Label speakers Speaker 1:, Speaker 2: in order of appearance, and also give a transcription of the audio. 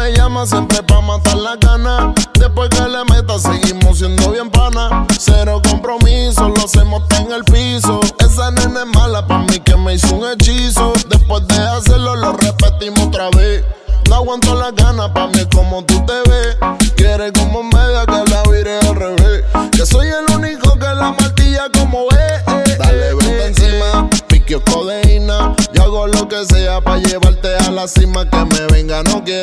Speaker 1: me llama siempre pa' matar la gana. Después que le meta seguimos siendo bien pana. Cero compromiso, lo hacemos en el piso. Esa nena es mala pa' mí que me hizo un hechizo. Después de hacerlo lo repetimos otra vez. No aguanto las ganas, pa' mí como tú te ves. Quieres como media que la vire al revés. Que soy el único que la martilla como es. Dale, vente encima, pique o codeína. Yo hago lo que sea pa' llevarte a la cima. Que me venga, no quiero